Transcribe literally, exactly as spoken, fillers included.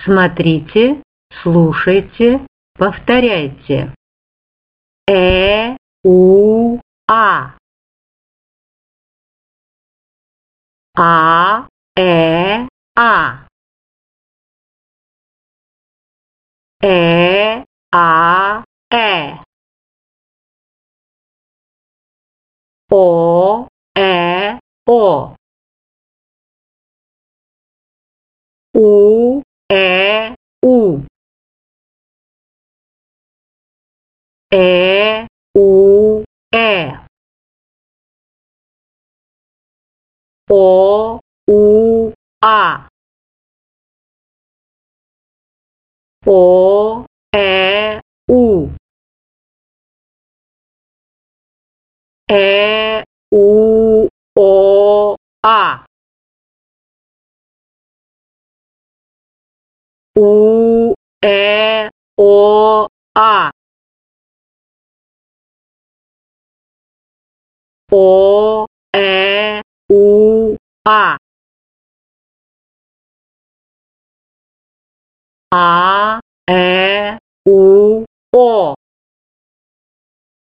Смотрите, слушайте, повторяйте. Э, у, а. А, э, а. Э, а, э. О, э, о. У, э, у. Э, у, э. О, у, а. О, э, у. Э, у, о, а. У, э, о, а. О, э, у, а. А, э, у.